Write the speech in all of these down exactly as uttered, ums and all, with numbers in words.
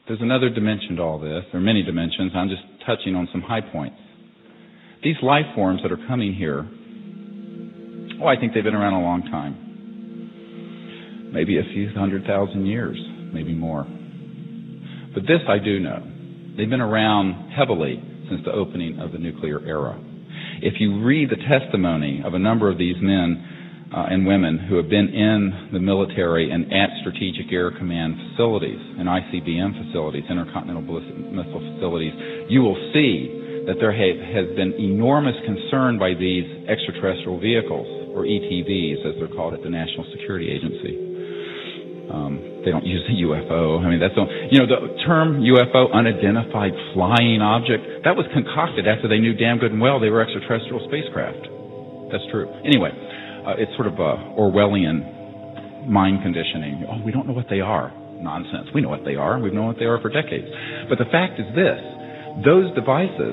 there's another dimension to all this. There are many dimensions. I'm just touching on some high points. These life forms that are coming here, oh, I think they've been around a long time. Maybe a few hundred thousand years, maybe more. But this I do know. They've been around heavily since the opening of the nuclear era. If you read the testimony of a number of these men uh, and women who have been in the military and at Strategic Air Command facilities and I C B M facilities, intercontinental ballistic missile facilities, you will see that there ha- has been enormous concern by these extraterrestrial vehicles, or E T Vs as they're called at the National Security Agency. Um, they don't use the U F O. I mean, that's the, you know, the term U F O, unidentified flying object, that was concocted after they knew damn good and well they were extraterrestrial spacecraft. That's true. Anyway, uh, it's sort of uh, Orwellian mind conditioning. Oh, we don't know what they are. Nonsense. We know what they are. We've known what they are for decades. But the fact is this: those devices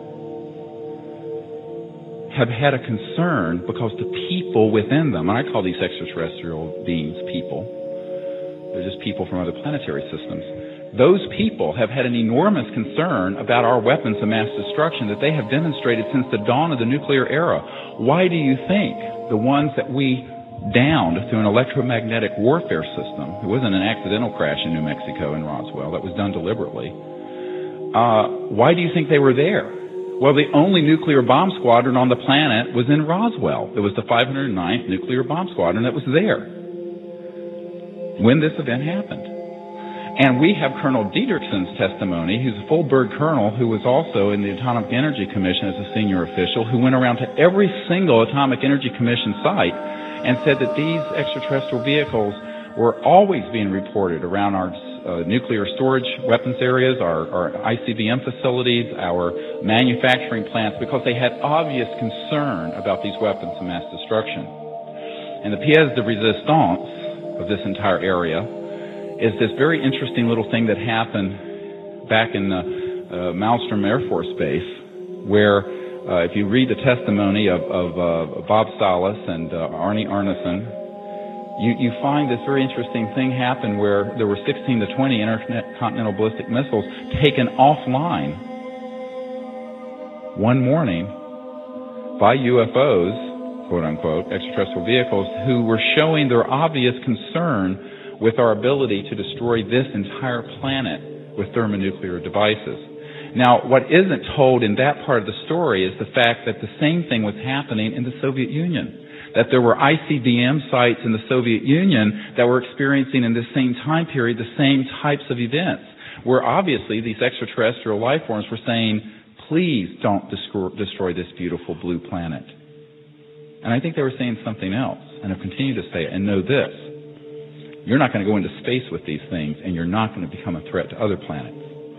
have had a concern because the people within them, and I call these extraterrestrial beings people, they're just people from other planetary systems. Those people have had an enormous concern about our weapons of mass destruction that they have demonstrated since the dawn of the nuclear era. Why do you think the ones that we downed through an electromagnetic warfare system, it wasn't an accidental crash in New Mexico in Roswell, that was done deliberately, uh, why do you think they were there? Well, the only nuclear bomb squadron on the planet was in Roswell. It was the five hundred ninth Nuclear Bomb Squadron that was there when this event happened. And we have Colonel Dietrichson's testimony. He's a full bird colonel who was also in the Atomic Energy Commission as a senior official, who went around to every single Atomic Energy Commission site and said that these extraterrestrial vehicles were always being reported around our uh, nuclear storage weapons areas, our, our I C B M facilities, our manufacturing plants, because they had obvious concern about these weapons of mass destruction. And the pièce de résistance of this entire area is this very interesting little thing that happened back in the uh, Malmstrom Air Force Base, where uh, if you read the testimony of, of uh, Bob Salas and uh, Arnie Arneson, you, you find this very interesting thing happen where there were sixteen to twenty intercontinental ballistic missiles taken offline one morning by U F Os, quote unquote, extraterrestrial vehicles, who were showing their obvious concern with our ability to destroy this entire planet with thermonuclear devices. Now, what isn't told in that part of the story is the fact that the same thing was happening in the Soviet Union, that there were I C B M sites in the Soviet Union that were experiencing in the same time period the same types of events, where obviously these extraterrestrial life forms were saying, please don't destroy this beautiful blue planet. And I think they were saying something else, and have continued to say it, and know this: you're not going to go into space with these things, and you're not going to become a threat to other planets.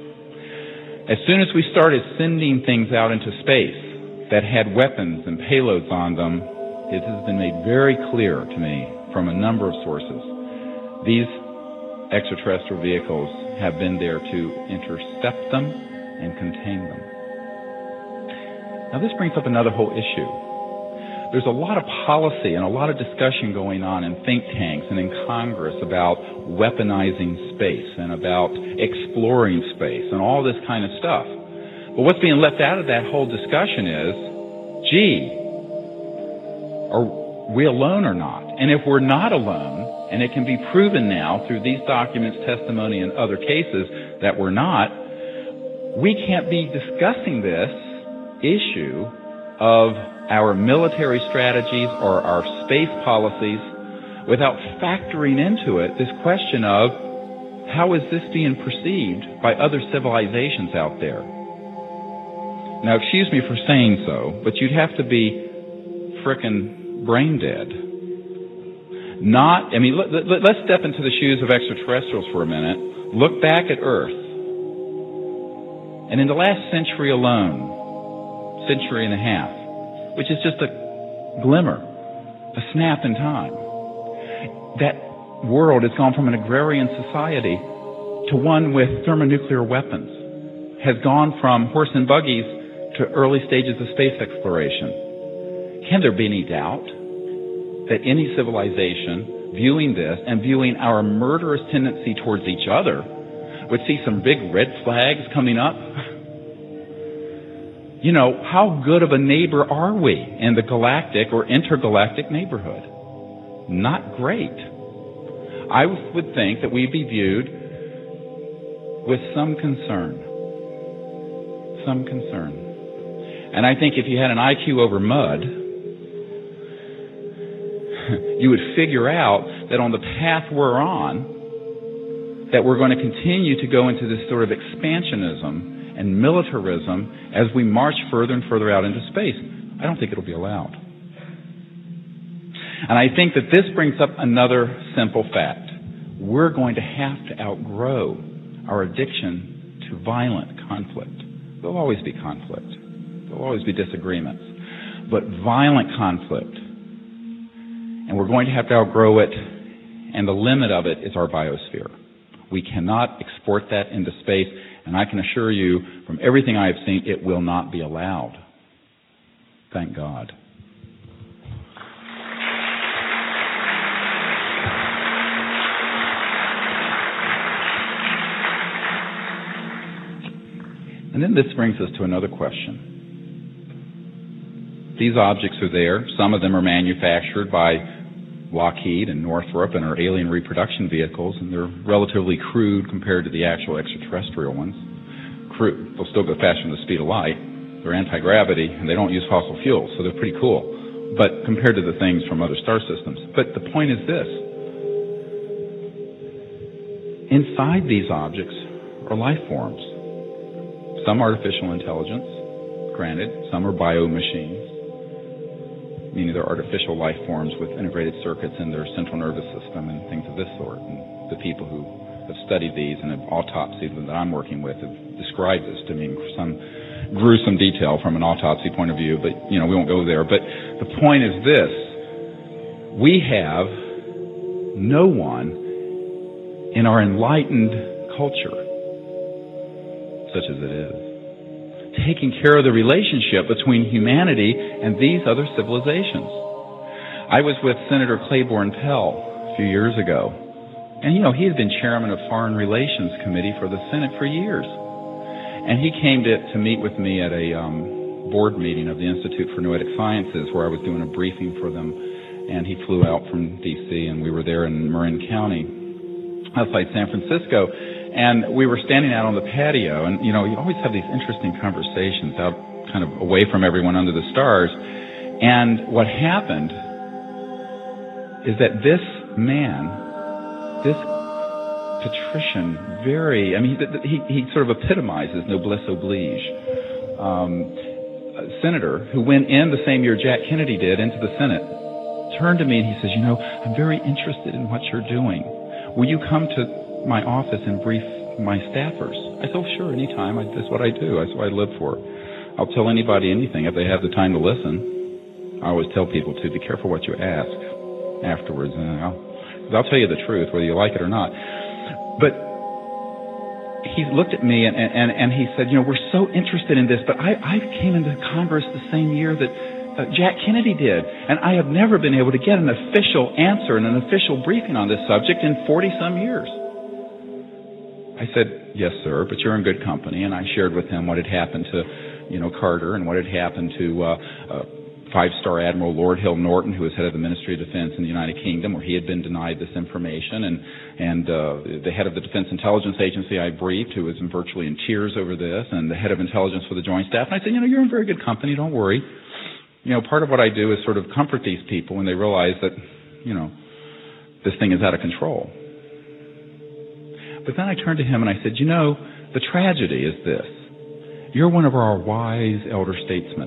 As soon as we started sending things out into space that had weapons and payloads on them, it has been made very clear to me from a number of sources, these extraterrestrial vehicles have been there to intercept them and contain them. Now, this brings up another whole issue. There's a lot of policy and a lot of discussion going on in think tanks and in Congress about weaponizing space and about exploring space and all this kind of stuff. But what's being left out of that whole discussion is, gee, are we alone or not? And if we're not alone, and it can be proven now through these documents, testimony, and other cases that we're not, we can't be discussing this issue of our military strategies or our space policies without factoring into it this question of how is this being perceived by other civilizations out there. Now, excuse me for saying so, but you'd have to be frickin' brain dead. Not, I mean, let, let, let's step into the shoes of extraterrestrials for a minute. Look back at Earth. And in the last century alone, century and a half, which is just a glimmer, a snap in time, that world has gone from an agrarian society to one with thermonuclear weapons, has gone from horse and buggies to early stages of space exploration. Can there be any doubt that any civilization viewing this and viewing our murderous tendency towards each other, would see some big red flags coming up. You know, how good of a neighbor are we in the galactic or intergalactic neighborhood? Not great. I would think that we'd be viewed with some concern. Some concern. And I think if you had an I Q over mud, you would figure out that on the path we're on, that we're going to continue to go into this sort of expansionism and militarism as we march further and further out into space. I don't think it'll be allowed. And I think that this brings up another simple fact. We're going to have to outgrow our addiction to violent conflict. There'll always be conflict. There'll always be disagreements. But violent conflict. And we're going to have to outgrow it, and the limit of it is our biosphere. We cannot export that into space, and I can assure you, from everything I have seen, it will not be allowed. Thank God. And then this brings us to another question. These objects are there. Some of them are manufactured by Lockheed and Northrop and are alien reproduction vehicles, and they're relatively crude compared to the actual extraterrestrial ones. Crude. They'll still go faster than the speed of light. They're anti-gravity, and they don't use fossil fuels, so they're pretty cool. But compared to the things from other star systems. But the point is this. Inside these objects are life forms. Some artificial intelligence, granted. Some are bio-machines, meaning they're artificial life forms with integrated circuits in their central nervous system and things of this sort. And the people who have studied these and have autopsied them that I'm working with have described this to me in some gruesome detail from an autopsy point of view, but, you know, we won't go there. But the point is this. We have no one in our enlightened culture, such as it is, taking care of the relationship between humanity and these other civilizations. I was with Senator Claiborne Pell a few years ago, and, you know, he had been chairman of Foreign Relations Committee for the Senate for years. And he came to, to meet with me at a um, board meeting of the Institute for Noetic Sciences, where I was doing a briefing for them, and he flew out from D C, and we were there in Marin County, outside San Francisco. And we were standing out on the patio, and, you know, you always have these interesting conversations out kind of away from everyone under the stars. And what happened is that this man, this patrician, very, I mean, he, he sort of epitomizes noblesse oblige, um, senator who went in the same year Jack Kennedy did into the Senate, turned to me and he says, you know, I'm very interested in what you're doing. Will you come to my office and brief my staffers? I said, oh, sure, anytime. I, that's what I do. That's what I live for. I'll tell anybody anything if they have the time to listen. I always tell people to be careful what you ask afterwards. And I'll, I'll tell you the truth, whether you like it or not. But he looked at me and, and, and he said, you know, we're so interested in this, but I, I came into Congress the same year that Uh, Jack Kennedy did, and I have never been able to get an official answer and an official briefing on this subject in forty-some years. I said, yes, sir, but you're in good company, and I shared with him what had happened to, you know, Carter and what had happened to uh, uh, five-star Admiral Lord Hill Norton, who was head of the Ministry of Defense in the United Kingdom, where he had been denied this information, and, and uh, the head of the Defense Intelligence Agency I briefed, who was in virtually in tears over this, and the head of intelligence for the Joint Staff. And I said, you know, you're in very good company, don't worry. You know, part of what I do is sort of comfort these people when they realize that, you know, this thing is out of control. But then I turned to him and I said, you know, the tragedy is this. You're one of our wise elder statesmen.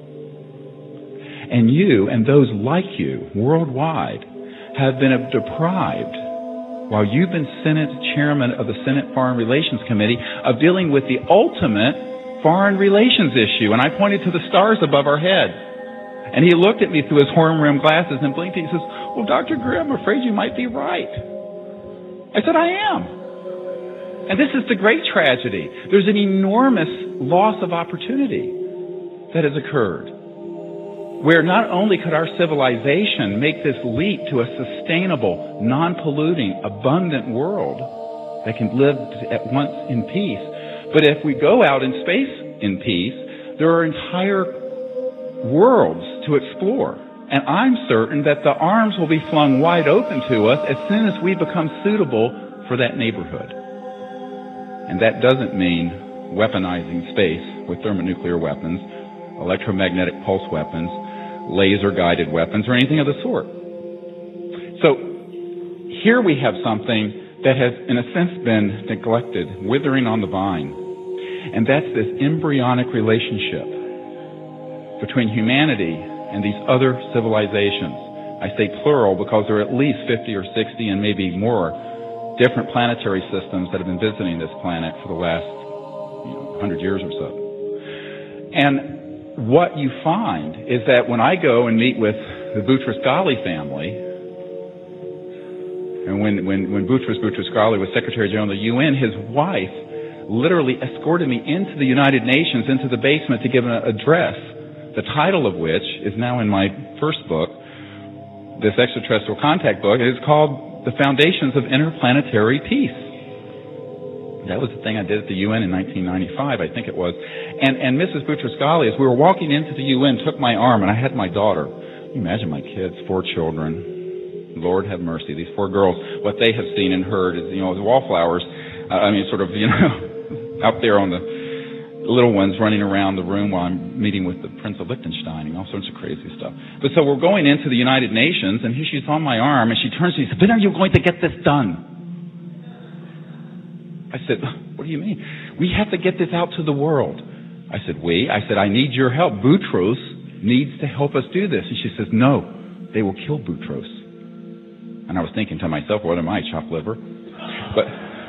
And you and those like you worldwide have been deprived, while you've been Senate chairman of the Senate Foreign Relations Committee, of dealing with the ultimate foreign relations issue. And I pointed to the stars above our heads. And he looked at me through his horn-rimmed glasses and blinked. He says, well, Doctor Greer, I'm afraid you might be right. I said, I am. And this is the great tragedy. There's an enormous loss of opportunity that has occurred, where not only could our civilization make this leap to a sustainable, non-polluting, abundant world, that can live at once in peace. But if we go out in space in peace, there are entire worlds to explore. And I'm certain that the arms will be flung wide open to us as soon as we become suitable for that neighborhood. And that doesn't mean weaponizing space with thermonuclear weapons, electromagnetic pulse weapons, laser-guided weapons, or anything of the sort. So here we have something that has, in a sense, been neglected, withering on the vine. And that's this embryonic relationship between humanity and these other civilizations. I say plural because there are at least fifty or sixty and maybe more different planetary systems that have been visiting this planet for the last you know, one hundred years or so. And what you find is that when I go and meet with the Boutros-Ghali family, and when, when, when Boutros Boutros-Ghali was Secretary General of the U N, his wife literally escorted me into the United Nations, into the basement to give an address, the title of which is now in my first book, this extraterrestrial contact book. It's called The Foundations of Interplanetary Peace. That was the thing I did at the U N in nineteen ninety-five, I think it was. And, and Missus Boutros-Ghali, as we were walking into the U N, took my arm, and I had my daughter. Can you imagine my kids, four children. Lord have mercy, these four girls, what they have seen and heard is, you know, wallflowers, uh, I mean, sort of, you know, out there on the little ones running around the room while I'm meeting with the Prince of Liechtenstein and all sorts of crazy stuff. But so we're going into the United Nations, and here she's on my arm, and she turns to me and says, "When are you going to get this done?" I said, "What do you mean?" "We have to get this out to the world." I said, "We?" I said, "I need your help. Boutros needs to help us do this." And she says, "No, they will kill Boutros." And I was thinking to myself, what am I, chopped liver? But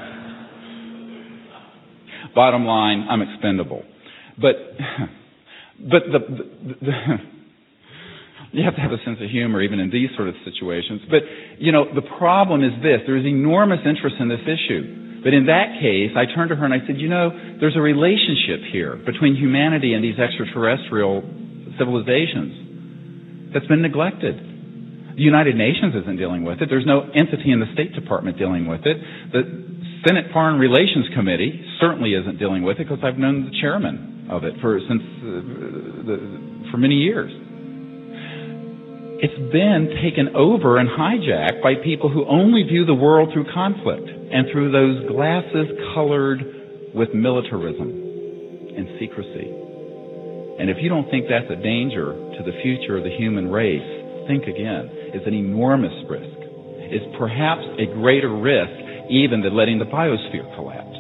bottom line, I'm expendable. But but the, the, the you have to have a sense of humor even in these sort of situations. But, you know, the problem is this. There is enormous interest in this issue. But in that case, I turned to her and I said, you know, there's a relationship here between humanity and these extraterrestrial civilizations that's been neglected. The United Nations isn't dealing with it. There's no entity in the State Department dealing with it. The Senate Foreign Relations Committee certainly isn't dealing with it because I've known the chairman of it for since uh, the, for many years. It's been taken over and hijacked by people who only view the world through conflict and through those glasses colored with militarism and secrecy. And if you don't think that's a danger to the future of the human race, think again. It's an enormous risk. It's perhaps a greater risk even than letting the biosphere collapse.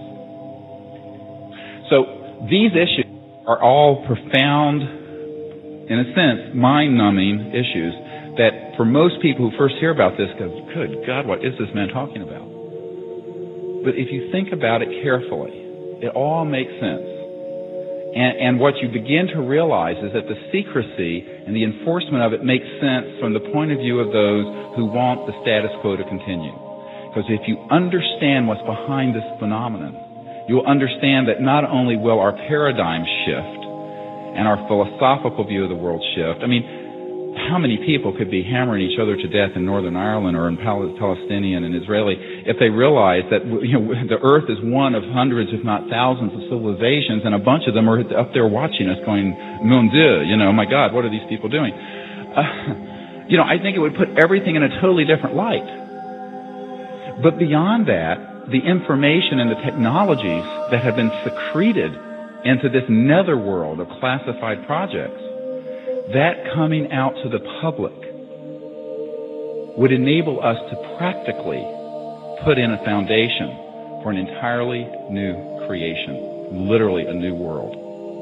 So these issues are all profound, in a sense, mind-numbing issues that for most people who first hear about this go, good God, what is this man talking about? But if you think about it carefully, it all makes sense. And, and what you begin to realize is that the secrecy and the enforcement of it makes sense from the point of view of those who want the status quo to continue. Because if you understand what's behind this phenomenon, you'll understand that not only will our paradigm shift and our philosophical view of the world shift. I mean, how many people could be hammering each other to death in Northern Ireland or in Palestinian and Israeli if they realize that, you know, the earth is one of hundreds, if not thousands, of civilizations, and a bunch of them are up there watching us going, mon Dieu, you know, my God, what are these people doing? Uh, you know, I think it would put everything in a totally different light. But beyond that, the information and the technologies that have been secreted into this netherworld of classified projects, that coming out to the public would enable us to practically put in a foundation for an entirely new creation, literally a new world.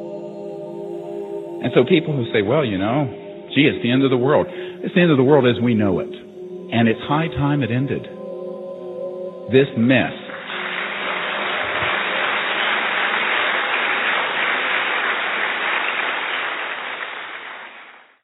And so people who say, well, you know, gee, it's the end of the world. It's the end of the world as we know it. And it's high time it ended. This mess